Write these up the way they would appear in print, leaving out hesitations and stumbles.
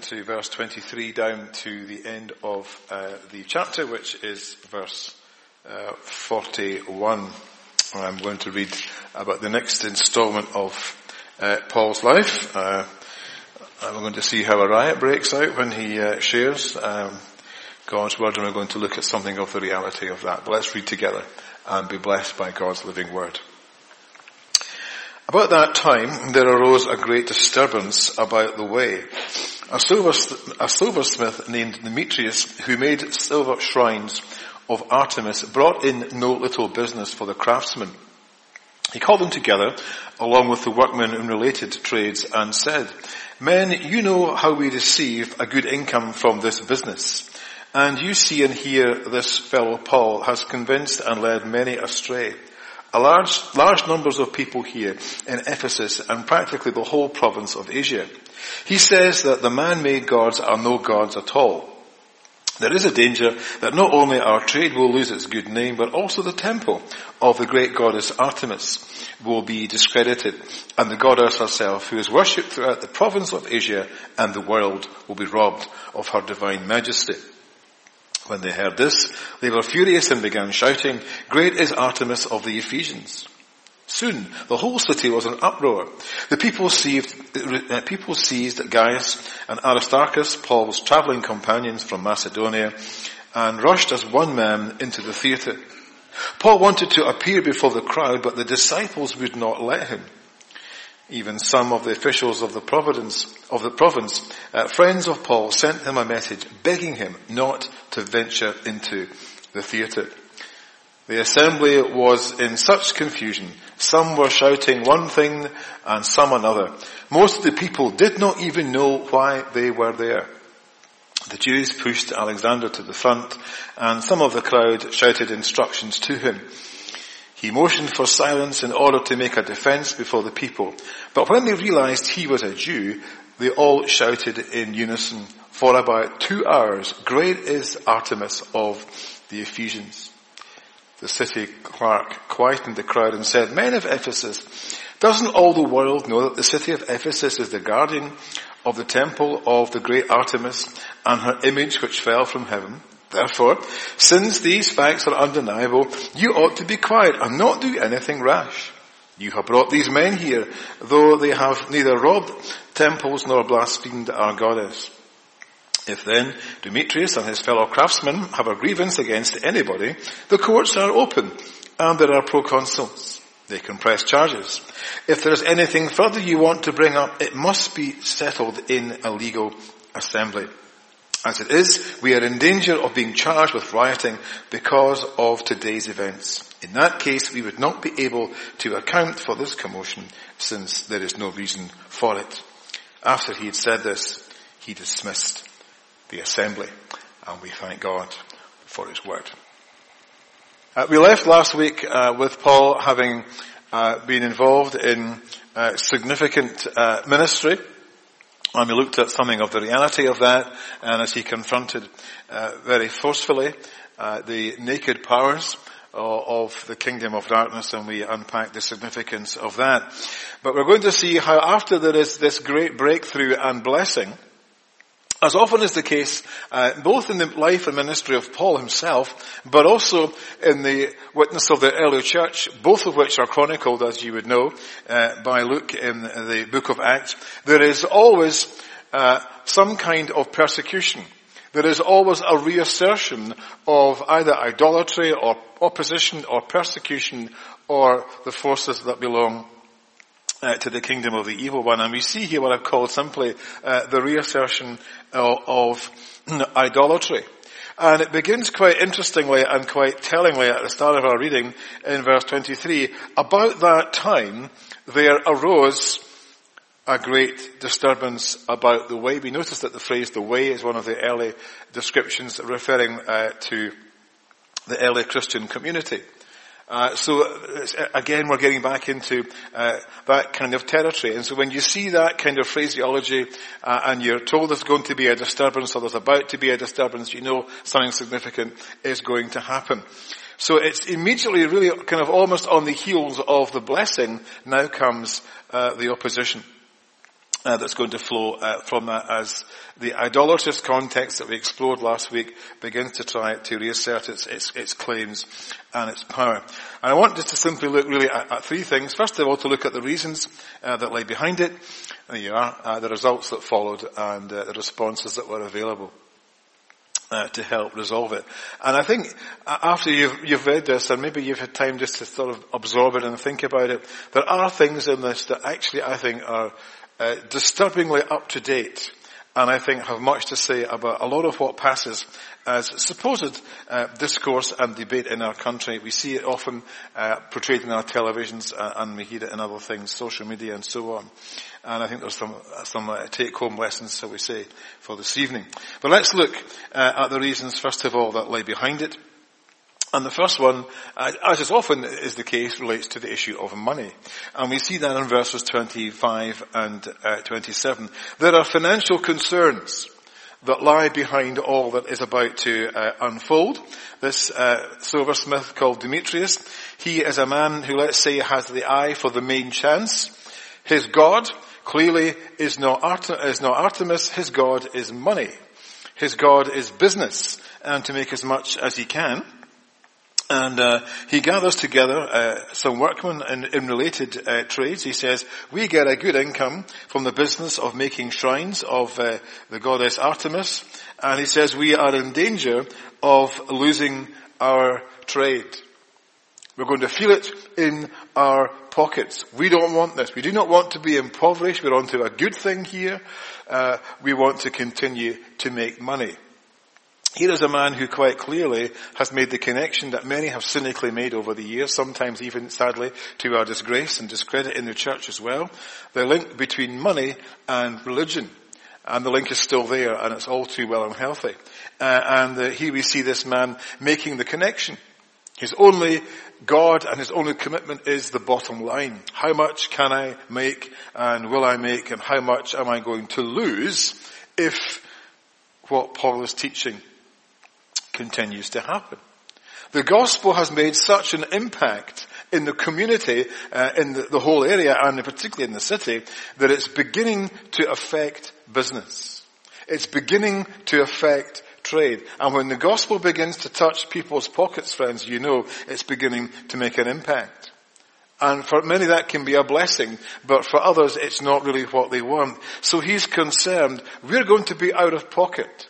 into verse 23 down to the end of the chapter, which is verse 41. I'm going to read about the next installment of Paul's life. I'm going to see how a riot breaks out when he shares God's word, and we're going to look at something of the reality of that. But let's read together and be blessed by God's living word. About that time, there arose a great disturbance about the way. A silversmith named Demetrius, who made silver shrines of Artemis, brought in no little business for the craftsmen. He called them together, along with the workmen in related trades, and said, "Men, you know how we receive a good income from this business. And you see and hear this fellow Paul has convinced and led many astray. Large numbers of people here in Ephesus and practically the whole province of Asia. He says that the man-made gods are no gods at all. There is a danger that not only our trade will lose its good name, but also the temple of the great goddess Artemis will be discredited, and the goddess herself, who is worshipped throughout the province of Asia and the world, will be robbed of her divine majesty." When they heard this, they were furious and began shouting, "Great is Artemis of the Ephesians." Soon the whole city was in uproar. The people seized Gaius and Aristarchus, Paul's travelling companions from Macedonia, and rushed as one man into the theatre. Paul wanted to appear before the crowd, but the disciples would not let him. Even some of the officials of the province, friends of Paul, sent him a message begging him not to venture into the theatre. The assembly was in such confusion. Some were shouting one thing and some another. Most of the people did not even know why they were there. The Jews pushed Alexander to the front, and some of the crowd shouted instructions to him. He motioned for silence in order to make a defense before the people. But when they realized he was a Jew, they all shouted in unison for about 2 hours, "Great is Artemis of the Ephesians." The city clerk quietened the crowd and said, "Men of Ephesus, doesn't all the world know that the city of Ephesus is the guardian of the temple of the great Artemis and her image which fell from heaven? Therefore, since these facts are undeniable, you ought to be quiet and not do anything rash. You have brought these men here, though they have neither robbed temples nor blasphemed our goddess. If then Demetrius and his fellow craftsmen have a grievance against anybody, the courts are open and there are proconsuls. They can press charges. If there is anything further you want to bring up, it must be settled in a legal assembly. As it is, we are in danger of being charged with rioting because of today's events. In that case, we would not be able to account for this commotion, since there is no reason for it." After he had said this, he dismissed the assembly, and we thank God for his word. We left last week with Paul having been involved in significant ministry. And we looked at something of the reality of that, and as he confronted very forcefully the naked powers of the kingdom of darkness, and we unpacked the significance of that. But we're going to see how after there is this great breakthrough and blessing, as often is the case, both in the life and ministry of Paul himself, but also in the witness of the early church, both of which are chronicled, as you would know, by Luke in the book of Acts, there is always some kind of persecution. There is always a reassertion of either idolatry or opposition or persecution or the forces that belong to the kingdom of the evil one. And we see here what I've called simply the reassertion of idolatry. And it begins quite interestingly and quite tellingly at the start of our reading in verse 23. About that time there arose a great disturbance about the way. We notice that the phrase "the way" is one of the early descriptions referring to the early Christian community. So again, we're getting back into that kind of territory. And so when you see that kind of phraseology and you're told there's going to be a disturbance or there's about to be a disturbance, you know something significant is going to happen. So it's immediately really kind of almost on the heels of the blessing now comes the opposition. that's going to flow from that as the idolatrous context that we explored last week begins to try to reassert its claims and its power. And I want just to simply look really at three things. First of all, to look at the reasons that lay behind it. There you are, the results that followed and the responses that were available to help resolve it. And I think after you've read this, and maybe you've had time just to sort of absorb it and think about it, there are things in this that actually I think are disturbingly up to date, and I think have much to say about a lot of what passes as supposed discourse and debate in our country. We see it often portrayed in our televisions, and we hear it in other things, social media and so on. And I think there's some take-home lessons, shall we say, for this evening. But let's look at the reasons, first of all, that lay behind it. And the first one, as is often is the case, relates to the issue of money. And we see that in verses 25 and 27. There are financial concerns that lie behind all that is about to unfold. This silversmith called Demetrius, he is a man who, let's say, has the eye for the main chance. His God clearly is not Artemis. His God is money. His God is business, and to make as much as he can. And he gathers together some workmen in related trades. He says, we get a good income from the business of making shrines of the goddess Artemis. And he says, we are in danger of losing our trade. We're going to feel it in our pockets. We don't want this. We do not want to be impoverished. We're onto a good thing here. We want to continue to make money. Here is a man who quite clearly has made the connection that many have cynically made over the years, sometimes even, sadly, to our disgrace and discredit in the church as well. The link between money and religion. And the link is still there, and it's all too well unhealthy. Here we see this man making the connection. His only God and his only commitment is the bottom line. How much can I make and will I make, and how much am I going to lose if what Paul is teaching continues to happen? The gospel has made such an impact in the community, in the whole area, and particularly in the city, that it's beginning to affect business. It's beginning to affect trade. And when the gospel begins to touch people's pockets, friends, you know it's beginning to make an impact. And for many that can be a blessing, but for others it's not really what they want. So he's concerned, we're going to be out of pocket.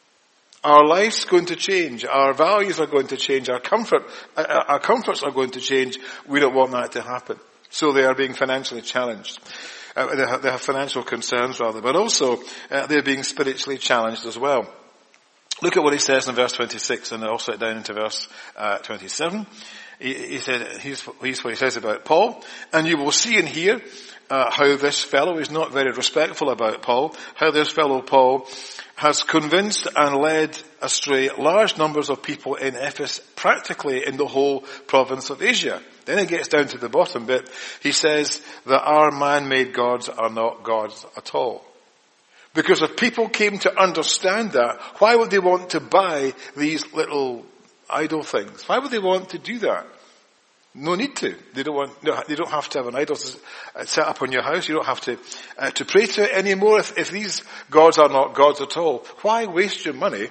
Our life's going to change. Our values are going to change. Our comforts are going to change. We don't want that to happen. So they are being financially challenged. They have financial concerns rather, but also they're being spiritually challenged as well. Look at what he says in verse 26 and also down into verse 27. He said, here's what he says about Paul. And you will see and hear how this fellow is not very respectful about Paul, how this fellow Paul has convinced and led astray large numbers of people in Ephesus, practically in the whole province of Asia. Then he gets down to the bottom bit. He says that our man-made gods are not gods at all. Because if people came to understand that, why would they want to buy these little idol things? Why would they want to do that? No need to. They don't have to have an idol set up on your house. You don't have to pray to it anymore. If these gods are not gods at all, why waste your money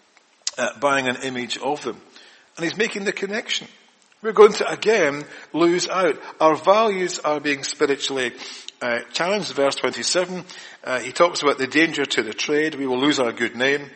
buying an image of them? And he's making the connection. We're going to again lose out. Our values are being spiritually challenged. Verse 27, he talks about the danger to the trade. We will lose our good name.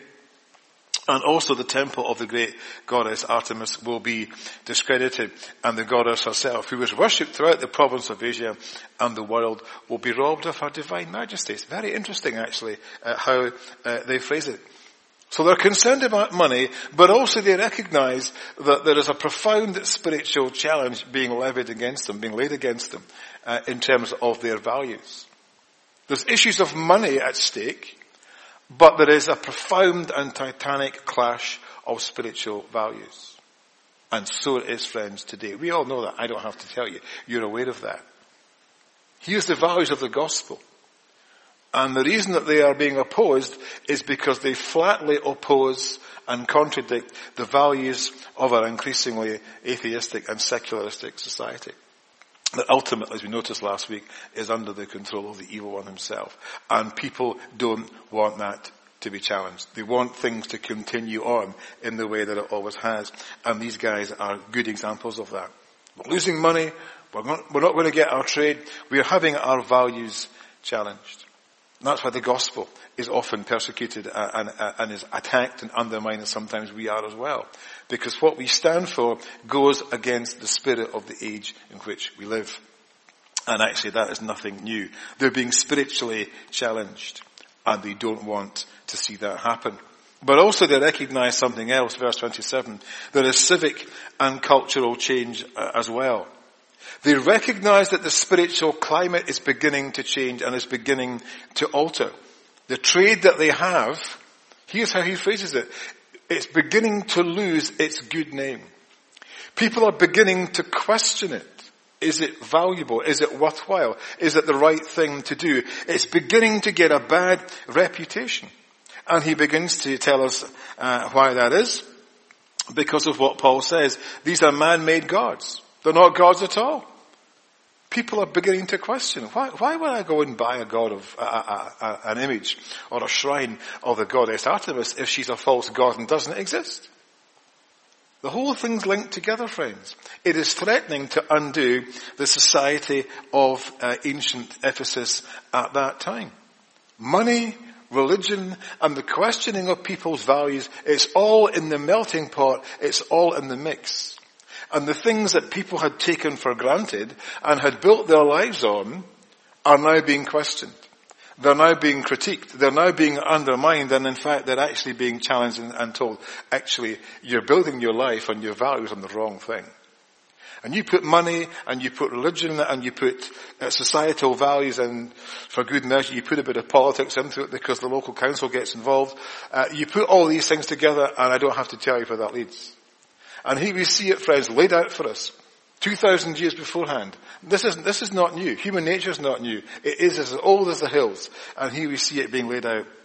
And also the temple of the great goddess Artemis will be discredited, and the goddess herself, who was worshipped throughout the province of Asia and the world, will be robbed of her divine majesty. It's very interesting, actually, how they phrase it. So they're concerned about money, but also they recognize that there is a profound spiritual challenge being levied against them, being laid against them, in terms of their values. There's issues of money at stake, but there is a profound and titanic clash of spiritual values. And so it is, friends, today. We all know that. I don't have to tell you. You're aware of that. Here's the values of the gospel. And the reason that they are being opposed is because they flatly oppose and contradict the values of our increasingly atheistic and secularistic society. that ultimately, as we noticed last week, is under the control of the evil one himself. And people don't want that to be challenged. They want things to continue on in the way that it always has. And these guys are good examples of that. We're losing money. We're not going to get our trade. We are having our values challenged. And that's why the gospel is often persecuted and is attacked and undermined, and sometimes we are as well. Because what we stand for goes against the spirit of the age in which we live. And actually that is nothing new. They're being spiritually challenged, and they don't want to see that happen. But also they recognize something else, verse 27. There is civic and cultural change as well. They recognize that the spiritual climate is beginning to change and is beginning to alter. The trade that they have, here's how he phrases it, it's beginning to lose its good name. People are beginning to question it. Is it valuable? Is it worthwhile? Is it the right thing to do? It's beginning to get a bad reputation. And he begins to tell us why that is. Because of what Paul says. These are man-made gods. They're not gods at all. People are beginning to question, why would I go and buy a god of an image or a shrine of the goddess Artemis if she's a false god and doesn't exist? The whole thing's linked together, friends. It is threatening to undo the society of ancient Ephesus at that time. Money, religion, and the questioning of people's values, it's all in the melting pot, it's all in the mix. And the things that people had taken for granted and had built their lives on are now being questioned. They're now being critiqued. They're now being undermined, and in fact they're actually being challenged and told, actually, you're building your life and your values on the wrong thing. And you put money, and you put religion, and you put societal values, and for good measure you put a bit of politics into it because the local council gets involved. You put all these things together, and I don't have to tell you where that leads. And here we see it, friends, laid out for us 2,000 years beforehand. This is not new. Human nature is not new. It is as old as the hills. And here we see it being laid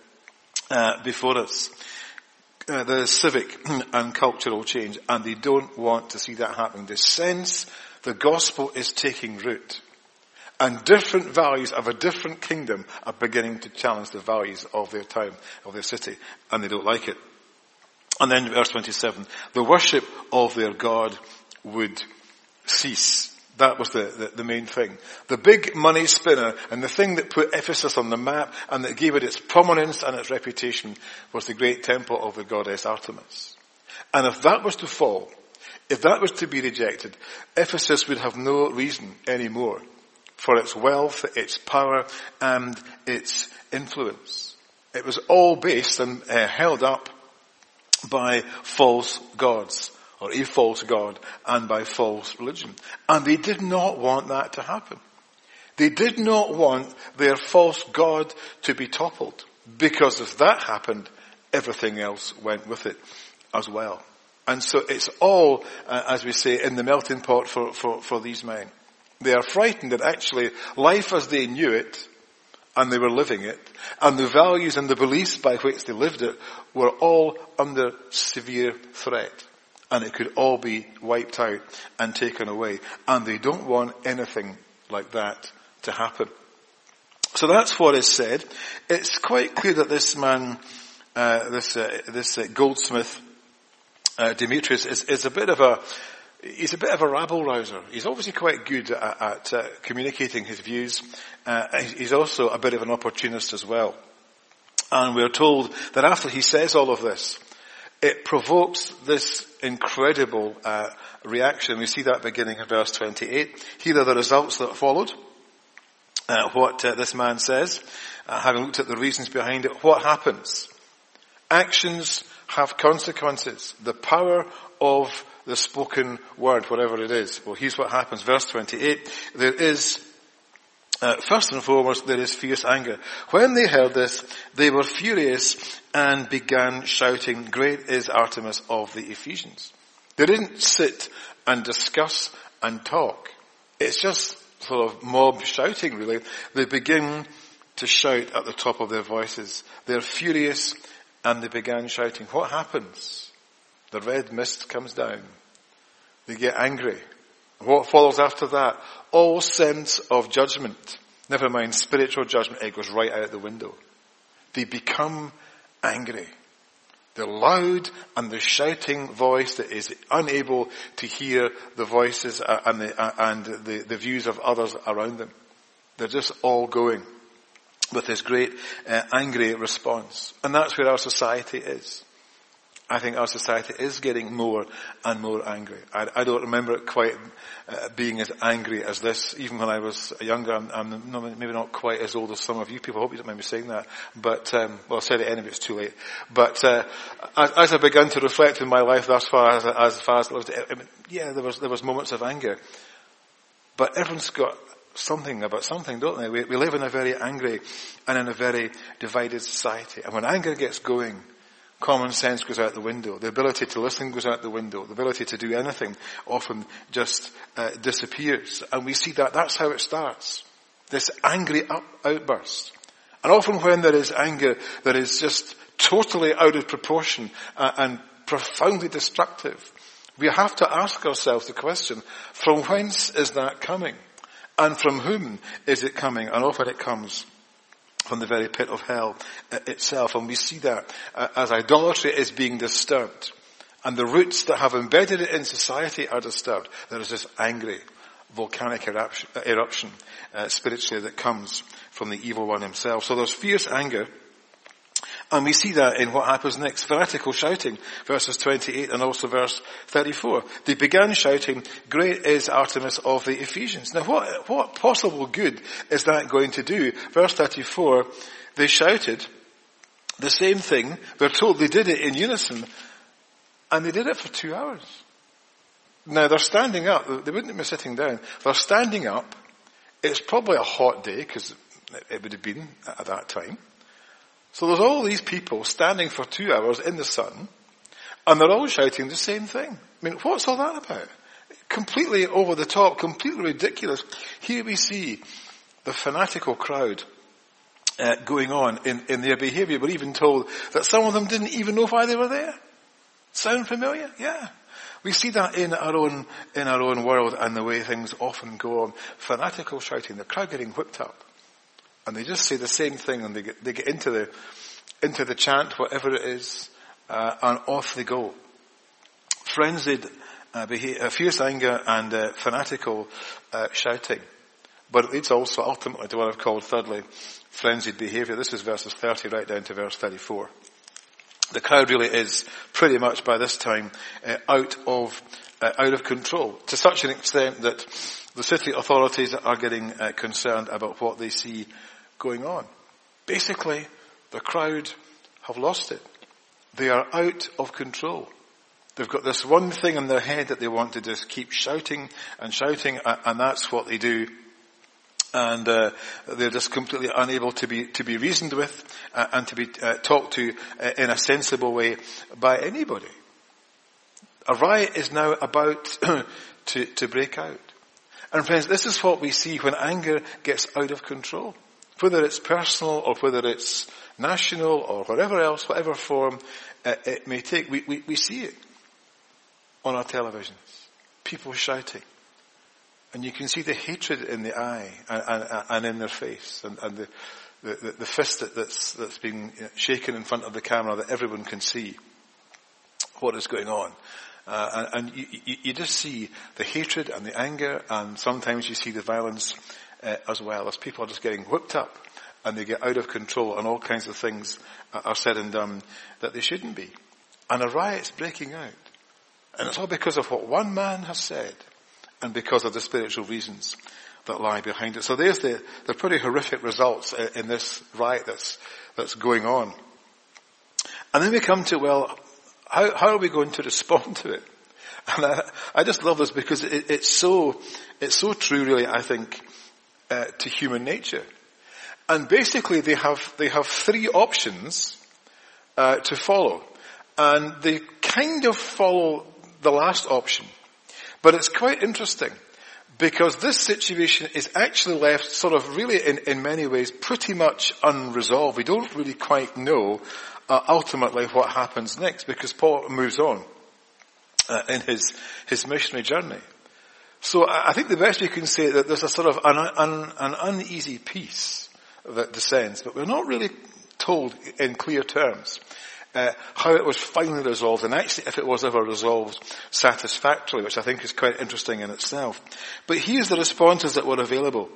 out before us. There is civic and cultural change, and they don't want to see that happening. They sense the gospel is taking root. And different values of a different kingdom are beginning to challenge the values of their town, of their city, and they don't like it. And then verse 27, the worship of their God would cease. That was the main thing. The big money spinner and the thing that put Ephesus on the map and that gave it its prominence and its reputation was the great temple of the goddess Artemis. And if that was to fall, if that was to be rejected, Ephesus would have no reason anymore for its wealth, its power, and its influence. It was all based and held up by false gods, or a false god, and by false religion. And they did not want that to happen. They did not want their false god to be toppled, because if that happened, everything else went with it as well. And so it's all, as we say, in the melting pot for these men. They are frightened that actually life as they knew it, and they were living it, and the values and the beliefs by which they lived it were all under severe threat. And it could all be wiped out and taken away. And they don't want anything like that to happen. So that's what is said. It's quite clear that this man, this goldsmith, Demetrius, is a bit of a rabble-rouser. He's obviously quite good at communicating his views. He's also a bit of an opportunist as well. And we're told that after he says all of this, it provokes this incredible reaction. We see that beginning in verse 28. Here are the results that followed. What this man says, having looked at the reasons behind it, what happens? Actions have consequences. The power of the spoken word, whatever it is. Well, here's what happens. Verse 28, there is, first and foremost, there is fierce anger. When they heard this, they were furious and began shouting, "Great is Artemis of the Ephesians." They didn't sit and discuss and talk. It's just sort of mob shouting, really. They begin to shout at the top of their voices. They're furious and they began shouting. What happens? The red mist comes down. They get angry. What follows after that? All sense of judgment, never mind spiritual judgment, it goes right out the window. They become angry. The loud and the shouting voice that is unable to hear the voices and the views of others around them. They're just all going with this great angry response. And that's where our society is. I think our society is getting more and more angry. I don't remember it quite being as angry as this, even when I was younger. I'm maybe not quite as old as some of you people. I hope you don't mind me saying that. But, well, I said it anyway, it's too late. But as I began to reflect in my life thus far, as far as I lived, yeah, there was moments of anger. But everyone's got something about something, don't they? We live in a very angry and in a very divided society. And when anger gets going, common sense goes out the window. The ability to listen goes out the window. The ability to do anything often just disappears. And we see that's how it starts. This angry outburst. And often when there is anger that is just totally out of proportion and profoundly destructive, we have to ask ourselves the question, from whence is that coming? And from whom is it coming? And often it comes from the very pit of hell itself. And we see that as idolatry is being disturbed and the roots that have embedded it in society are disturbed, there is this angry volcanic eruption spiritually that comes from the evil one himself. So there's fierce anger. And we see that in what happens next. Fanatical shouting, verses 28 and also verse 34. They began shouting, "Great is Artemis of the Ephesians." Now what possible good is that going to do? Verse 34, they shouted the same thing. We're told they did it in unison. And they did it for 2 hours. Now they're standing up. They wouldn't be sitting down. They're standing up. It's probably a hot day, because it would have been at that time. So there's all these people standing for 2 hours in the sun, and they're all shouting the same thing. I mean, what's all that about? Completely over the top, completely ridiculous. Here we see the fanatical crowd going on in their behavior. We're even told that some of them didn't even know why they were there. Sound familiar? Yeah. We see that in our own world and the way things often go on. Fanatical shouting, the crowd getting whipped up. And they just say the same thing, and they get into the chant, whatever it is, and off they go. Frenzied fierce anger and fanatical shouting. But it leads also ultimately to what I've called thirdly, frenzied behavior. This is verses 30 right down to verse 34. The crowd really is pretty much by this time out of control, to such an extent that the city authorities are getting concerned about what they see going on. Basically, the crowd have lost it. They are out of control. They've got this one thing in their head that they want to just keep shouting, and that's what they do. And they're just completely unable to be reasoned with and to be talked to in a sensible way by anybody. A riot is now about to break out. And friends, this is what we see when anger gets out of control. Whether it's personal or whether it's national or whatever else, whatever form it may take, we see it on our televisions. People shouting. And you can see the hatred in the eye and in their face, and the fist that's being shaken in front of the camera that everyone can see what is going on. And you just see the hatred and the anger, and sometimes you see the violence as well, as people are just getting whipped up and they get out of control, and all kinds of things are said and done that they shouldn't be. And a riot's breaking out. And it's all because of what one man has said, and because of the spiritual reasons that lie behind it. So there's the pretty horrific results in this riot that's going on. And then we come to, well, how are we going to respond to it? And I just love this because it's so true, really, I think, to human nature. And basically they have three options to follow. And they kind of follow the last option. But it's quite interesting, because this situation is actually left sort of really in many ways pretty much unresolved. We don't really quite know ultimately what happens next, because Paul moves on in his missionary journey. So I think the best we can say that there's a sort of an uneasy peace that descends, but we're not really told in clear terms how it was finally resolved, and actually if it was ever resolved satisfactorily, which I think is quite interesting in itself. But here's the responses that were available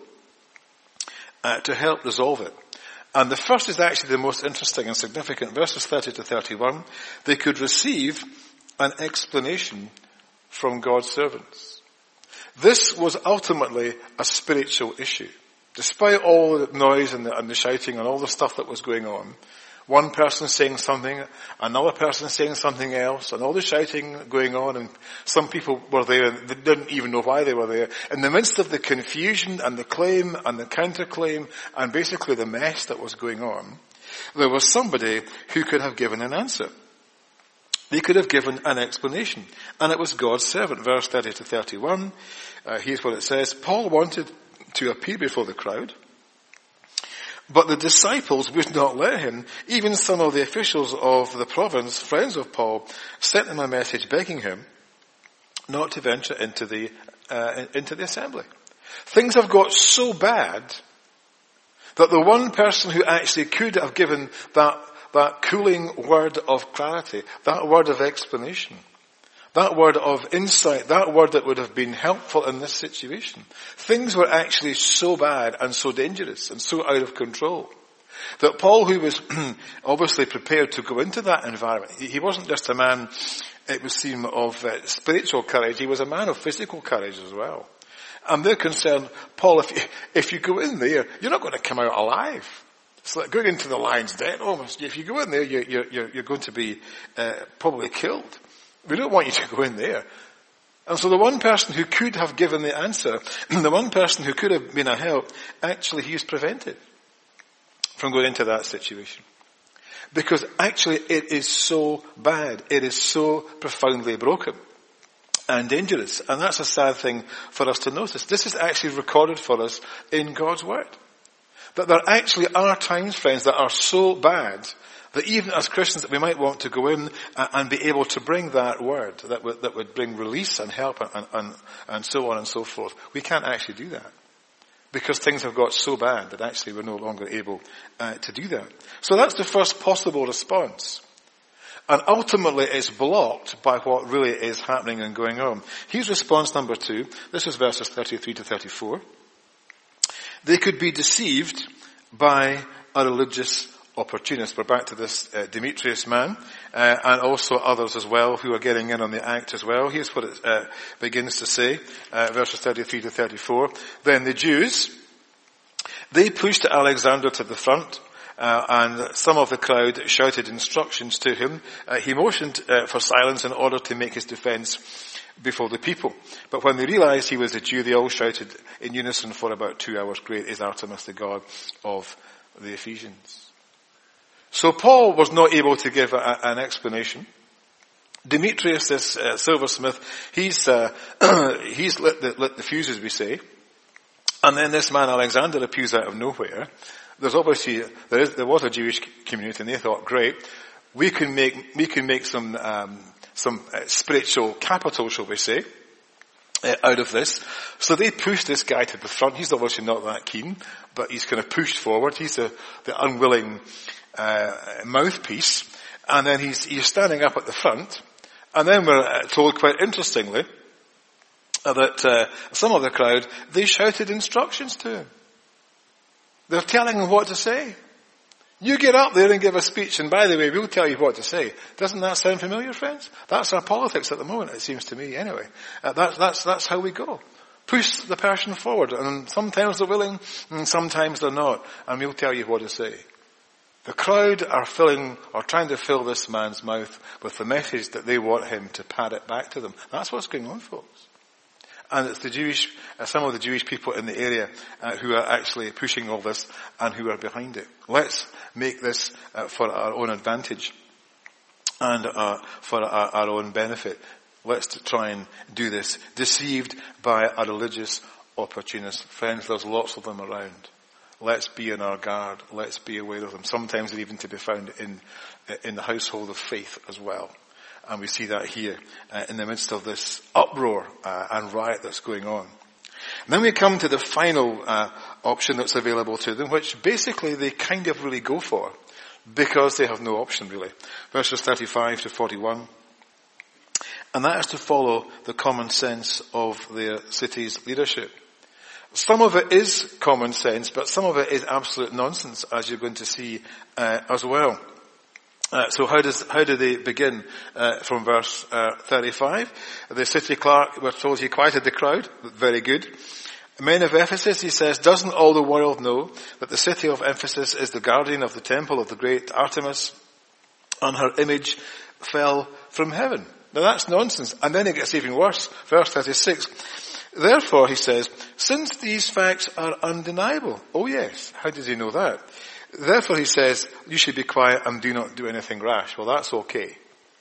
to help resolve it. And the first is actually the most interesting and significant. Verses 30 to 31, they could receive an explanation from God's servants. This was ultimately a spiritual issue. Despite all the noise and the shouting and all the stuff that was going on, one person saying something, another person saying something else, and all the shouting going on, and some people were there and they didn't even know why they were there. In the midst of the confusion and the claim and the counterclaim and basically the mess that was going on, there was somebody who could have given an answer. They could have given an explanation. And it was God's servant. Verse 30 to 31, here's what it says. Paul wanted to appear before the crowd, but the disciples would not let him. Even some of the officials of the province, friends of Paul, sent him a message begging him not to venture into the assembly. Things have got so bad that the one person who actually could have given that cooling word of clarity, that word of explanation, that word of insight, that word that would have been helpful in this situation. Things were actually so bad and so dangerous and so out of control that Paul, who was obviously prepared to go into that environment, he wasn't just a man, it would seem, of spiritual courage, he was a man of physical courage as well. And they're concerned, Paul, if you go in there, you're not going to come out alive. It's like going into the lion's den almost. If you go in there, you're going to be probably killed. We don't want you to go in there. And so the one person who could have given the answer, the one person who could have been a help, actually he was prevented from going into that situation. Because actually it is so bad. It is so profoundly broken and dangerous. And that's a sad thing for us to notice. This is actually recorded for us in God's Word. That there actually are times, friends, that are so bad that even as Christians that we might want to go in and be able to bring that word that would bring release and help and so on and so forth. We can't actually do that because things have got so bad that actually we're no longer able to do that. So that's the first possible response. And ultimately it's blocked by what really is happening and going on. Here's response number 2. This is verses 33 to 34. They could be deceived by a religious opportunist. We're back to this Demetrius man, and also others as well who are getting in on the act as well. Here's what it begins to say, verses 33 to 34. Then the Jews, they pushed Alexander to the front, and some of the crowd shouted instructions to him. He motioned for silence in order to make his defense before the people. But when they realized he was a Jew, they all shouted in unison for about 2 hours, "Great is Artemis, the god of the Ephesians." So Paul was not able to give an explanation. Demetrius, this silversmith, he's lit the fuse, as we say. And then this man Alexander appears out of nowhere. There's obviously there was a Jewish community, and they thought, great, we can make some spiritual capital, shall we say, out of this. So they pushed this guy to the front. He's obviously not that keen, but he's kind of pushed forward. He's the unwilling mouthpiece, and then he's standing up at the front, and then we're told quite interestingly that some of the crowd, they shouted instructions to him. They're telling him what to say. You get up there and give a speech, and by the way, we'll tell you what to say. Doesn't that sound familiar, friends? That's our politics at the moment, it seems to me, anyway. That's how we go. Push the person forward, and sometimes they're willing, and sometimes they're not, and we'll tell you what to say. The crowd are trying to fill this man's mouth with the message that they want him to pad it back to them. That's what's going on, folks. And it's some of the Jewish people in the area who are actually pushing all this and who are behind it. Let's make this for our own advantage and for our own benefit. Let's try and do this. Deceived by a religious opportunist. Friends, there's lots of them around. Let's be on our guard. Let's be aware of them. Sometimes they're even to be found in the household of faith as well. And we see that here in the midst of this uproar and riot that's going on. And then we come to the final option that's available to them, which basically they kind of really go for, because they have no option really. Verses 35 to 41. And that is to follow the common sense of their city's leadership. Some of it is common sense, but some of it is absolute nonsense, as you're going to see as well. So how do they begin? From verse 35. The city clerk, we're told, he quieted the crowd. Very good. Men of Ephesus, he says, doesn't all the world know that the city of Ephesus is the guardian of the temple of the great Artemis, and her image fell from heaven? Now that's nonsense. And then it gets even worse. Verse 36. Therefore, he says, since these facts are undeniable. Oh yes. How does he know that? Therefore, he says, you should be quiet and do not do anything rash. Well, that's okay.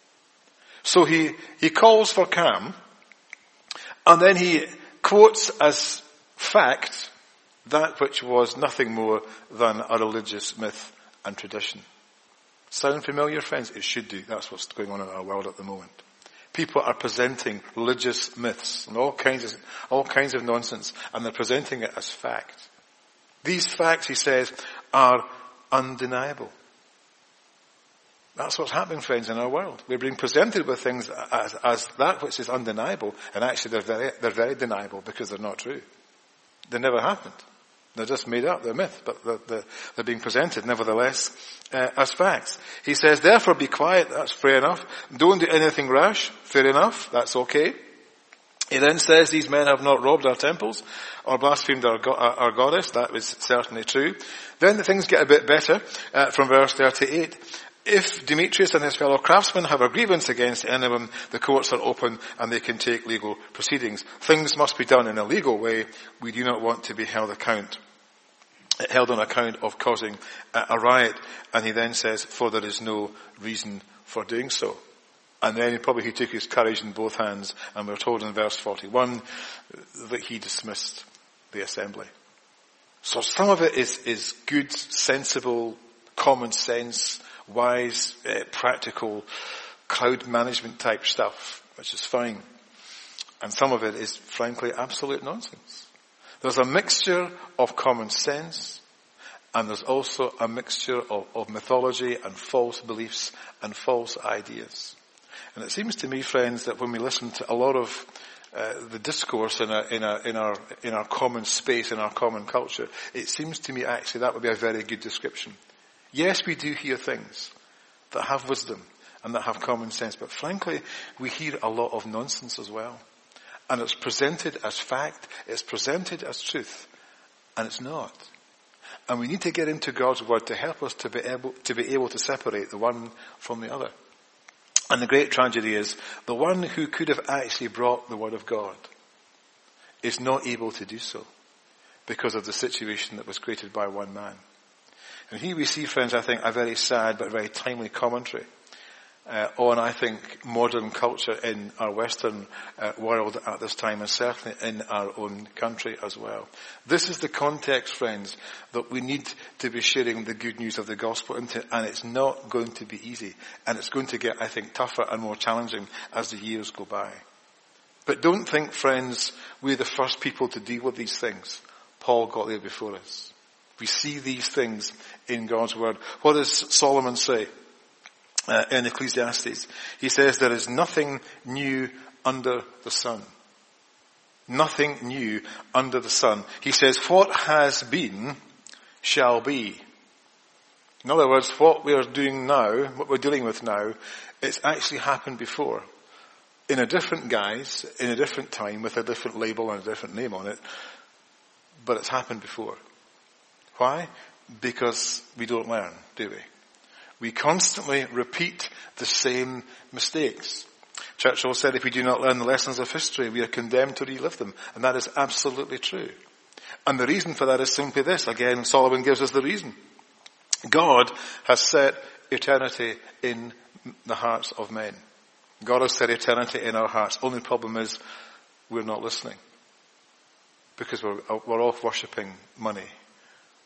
So he calls for calm, and then he quotes as fact that which was nothing more than a religious myth and tradition. Sound familiar, friends? It should do. That's what's going on in our world at the moment. People are presenting religious myths and all kinds of nonsense, and they're presenting it as fact. These facts, he says, are undeniable. That's what's happening, friends, in our world. We're being presented with things as that which is undeniable, and actually they're very deniable because they're not true. They never happened. They're just made up. They're myth, but they're being presented nevertheless as facts. He says, therefore be quiet. That's fair enough. Don't do anything rash. Fair enough. That's okay. He then says, these men have not robbed our temples or blasphemed our goddess. That was certainly true. Then things get a bit better from verse 38. If Demetrius and his fellow craftsmen have a grievance against anyone, the courts are open and they can take legal proceedings. Things must be done in a legal way. We do not want to be held on account of causing a riot. And he then says, for there is no reason for doing so. And then he took his courage in both hands, and we're told in verse 41 that he dismissed the assembly. So some of it is good, sensible, common sense, wise, practical, cloud management type stuff, which is fine. And some of it is, frankly, absolute nonsense. There's a mixture of common sense, and there's also a mixture of mythology and false beliefs and false ideas. And it seems to me, friends, that when we listen to a lot of the discourse in our common space, in our common culture, it seems to me actually that would be a very good description. Yes, we do hear things that have wisdom and that have common sense, but frankly, we hear a lot of nonsense as well. And it's presented as fact, it's presented as truth, and it's not. And we need to get into God's word to help us to be able to separate the one from the other. And the great tragedy is, the one who could have actually brought the word of God is not able to do so because of the situation that was created by one man. And here we see, friends, I think, a very sad but very timely commentary on, I think, modern culture in our Western world at this time, and certainly in our own country as well. This is the context, friends, that we need to be sharing the good news of the gospel into, and it's not going to be easy. And it's going to get, I think, tougher and more challenging as the years go by. But don't think, friends, we're the first people to deal with these things. Paul got there before us. We see these things in God's word. What does Solomon say? In Ecclesiastes, he says there is nothing new under the sun. Nothing new under the sun. He says what has been shall be. In other words, what we are doing now, what we're dealing with now, it's actually happened before. In a different guise, in a different time, with a different label and a different name on it. But it's happened before. Why? Because we don't learn, do we? We constantly repeat the same mistakes. Churchill said, if we do not learn the lessons of history, we are condemned to relive them. And that is absolutely true. And the reason for that is simply this. Again, Solomon gives us the reason. God has set eternity in the hearts of men. God has set eternity in our hearts. Only problem is we're not listening. Because we're off worshipping money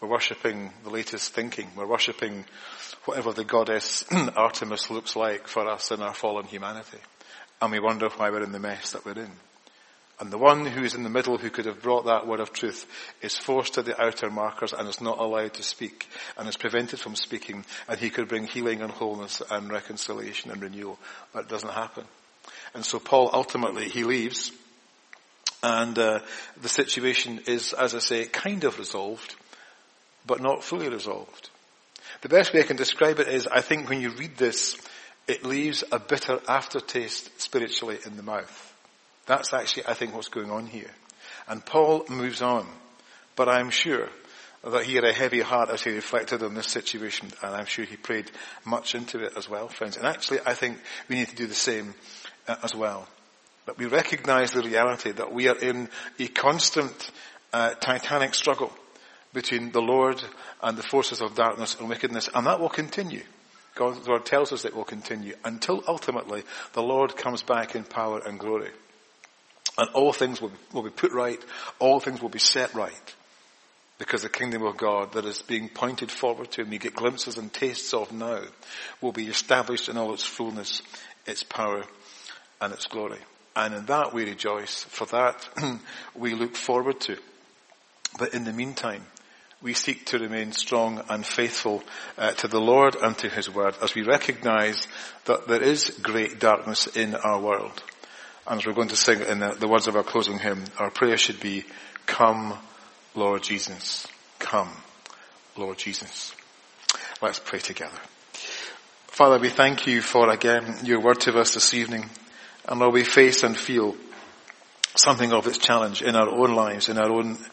We're worshipping the latest thinking. We're worshipping whatever the goddess Artemis looks like for us in our fallen humanity. And we wonder why we're in the mess that we're in. And the one who is in the middle, who could have brought that word of truth, is forced to the outer markers and is not allowed to speak and is prevented from speaking, and he could bring healing and wholeness and reconciliation and renewal. But it doesn't happen. And so Paul ultimately, he leaves, and the situation is, as I say, kind of resolved, but not fully resolved. The best way I can describe it is, I think when you read this, it leaves a bitter aftertaste spiritually in the mouth. That's actually, I think, what's going on here. And Paul moves on. But I'm sure that he had a heavy heart as he reflected on this situation. And I'm sure he prayed much into it as well, friends. And actually, I think we need to do the same as well. That we recognize the reality that we are in a constant titanic struggle between the Lord and the forces of darkness and wickedness. And that will continue. God's word tells us it will continue until ultimately the Lord comes back in power and glory. And all things will be put right. All things will be set right. Because the kingdom of God that is being pointed forward to and we get glimpses and tastes of now will be established in all its fullness, its power and its glory. And in that we rejoice. For that we look forward to. But in the meantime, we seek to remain strong and faithful to the Lord and to his word as we recognize that there is great darkness in our world. And as we're going to sing in the words of our closing hymn, our prayer should be, "Come, Lord Jesus. Come, Lord Jesus." Let's pray together. Father, we thank you for, again, your word to us this evening. And Lord, we face and feel something of its challenge in our own lives, in our own,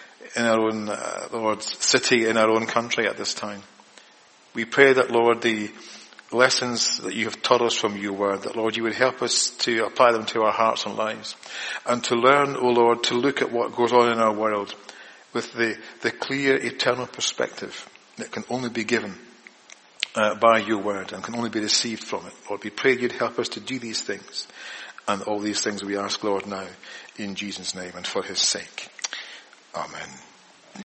Lord, city, in our own country at this time. We pray that, Lord, the lessons that you have taught us from your word, that, Lord, you would help us to apply them to our hearts and lives. And to learn, O Lord, to look at what goes on in our world with the clear eternal perspective that can only be given by your word and can only be received from it. Lord, we pray you'd help us to do these things. And all these things we ask, Lord, now in Jesus' name and for his sake. Amen.